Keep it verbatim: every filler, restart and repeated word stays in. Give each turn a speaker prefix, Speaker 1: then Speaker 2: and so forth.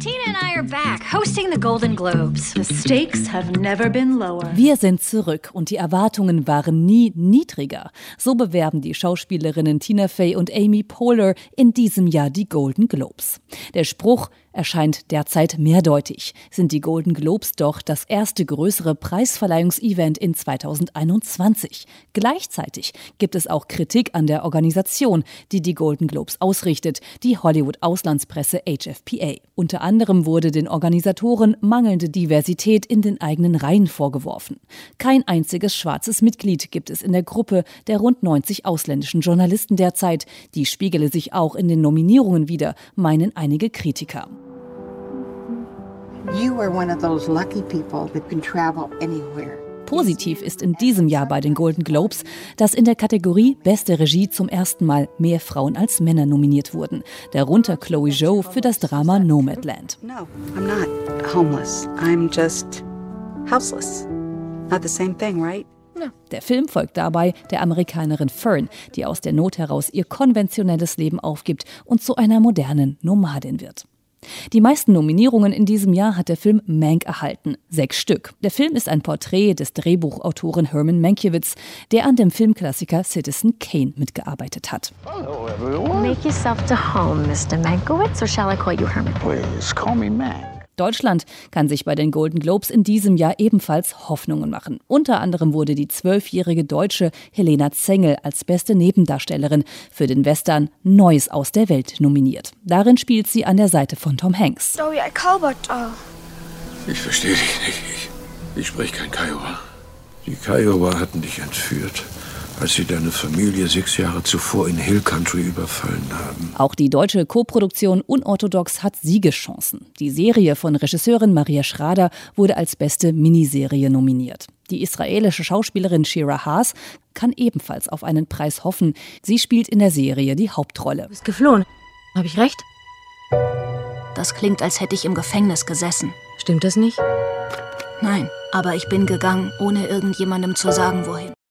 Speaker 1: Tina and I are back, hosting the Golden Globes. The stakes have never been lower.
Speaker 2: Wir sind zurück und die Erwartungen waren nie niedriger. So bewerben die Schauspielerinnen Tina Fey und Amy Poehler in diesem Jahr die Golden Globes. Der Spruch erscheint derzeit mehrdeutig. Sind die Golden Globes doch das erste größere Preisverleihungsevent in zweitausendeinundzwanzig. Gleichzeitig gibt es auch Kritik an der Organisation, die die Golden Globes ausrichtet, die Hollywood-Auslandspresse H F P A. Unter anderem wurde den Organisatoren mangelnde Diversität in den eigenen Reihen vorgeworfen. Kein einziges schwarzes Mitglied gibt es in der Gruppe der rund neunzig ausländischen Journalisten derzeit. Die spiegele sich auch in den Nominierungen wider, meinen einige Kritiker.
Speaker 3: You are one of those lucky people that can travel anywhere.
Speaker 2: Positiv ist in diesem Jahr bei den Golden Globes, dass in der Kategorie Beste Regie zum ersten Mal mehr Frauen als Männer nominiert wurden. Darunter Chloe Zhao für das Drama Nomadland.
Speaker 3: No, I'm not homeless. I'm just houseless. Not the same thing, right?
Speaker 2: Der Film folgt dabei der Amerikanerin Fern, die aus der Not heraus ihr konventionelles Leben aufgibt und zu einer modernen Nomadin wird. Die meisten Nominierungen in diesem Jahr hat der Film Mank erhalten, sechs Stück. Der Film ist ein Porträt des Drehbuchautoren Herman Mankiewicz, der an dem Filmklassiker Citizen Kane mitgearbeitet hat.
Speaker 4: Hello, everyone.
Speaker 5: Make yourself to home, Mister Mankiewicz, or shall I call you Herman?
Speaker 4: Please call me Mac.
Speaker 2: Deutschland kann sich bei den Golden Globes in diesem Jahr ebenfalls Hoffnungen machen. Unter anderem wurde die zwölfjährige Deutsche Helena Zengel als beste Nebendarstellerin für den Western Neues aus der Welt nominiert. Darin spielt sie an der Seite von Tom Hanks.
Speaker 6: Sorry, I Calvert. Oh.
Speaker 7: Ich verstehe dich nicht. Ich, ich spreche kein Kiowa. Die Kiowa hatten dich entführt, als sie deine Familie sechs Jahre zuvor in Hill Country überfallen haben.
Speaker 2: Auch die deutsche Koproduktion Unorthodox hat Siegeschancen. Die Serie von Regisseurin Maria Schrader wurde als beste Miniserie nominiert. Die israelische Schauspielerin Shira Haas kann ebenfalls auf einen Preis hoffen. Sie spielt in der Serie die Hauptrolle.
Speaker 5: Du bist geflohen. Habe ich recht?
Speaker 1: Das klingt, als hätte ich im Gefängnis gesessen.
Speaker 5: Stimmt das nicht?
Speaker 1: Nein, aber ich bin gegangen, ohne irgendjemandem zu sagen, wohin.